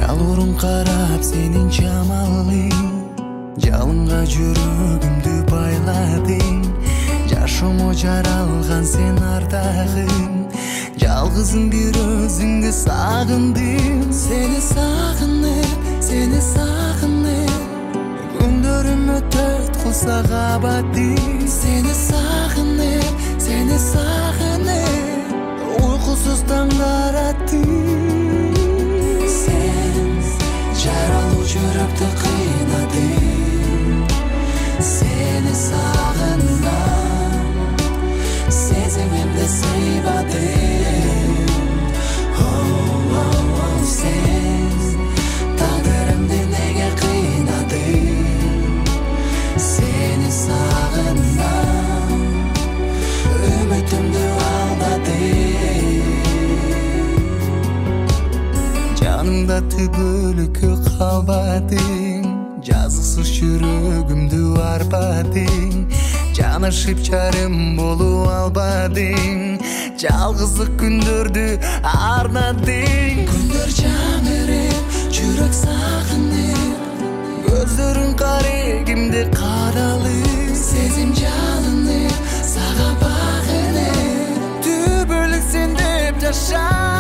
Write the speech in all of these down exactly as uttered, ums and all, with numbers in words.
Жалурун карап сенин жамалың, жалынга жүрөгүмдү байладың. Жашомо жаралган сен ардагым, жалгызым бир өзүңдү сагындым. Сени сагынып, сени сагынып, күндөрүм өтөт кылса кабатты. Сени сагынып, сени сагынып, уйкусуз таңдар атты. Сен жаралуу жүрөктү кыйнадың, сени сагынам, сезимимди сыйбадың. Сен тагдырымды неге кыйнадың, сени сагынам, үмүтүмдү алдадың. Жанымда түбөлүккө калбадың, жазыксыз жүрөгүмдү арбадың. Жанышып жарым болуп албадың, жалгыздык күндөрдү арнадың. Күндөр жаңырып, жүрөк сагынып, көздөрүң карегимди кадалып. Сезим жалынып, сага багынып, түбөлүк сен деп жаша.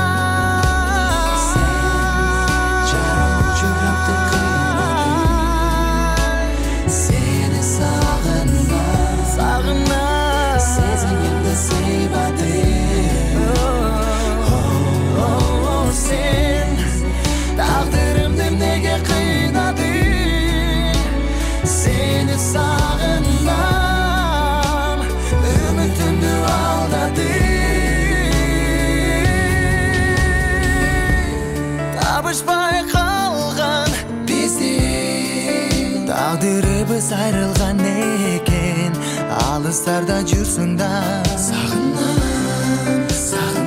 Сагынам, үмүтүмдү алдадың. Табышпай калган биздин тагдырыбыз айрылган экен. Алыстарда жүрсүң да сагынам, сагынам.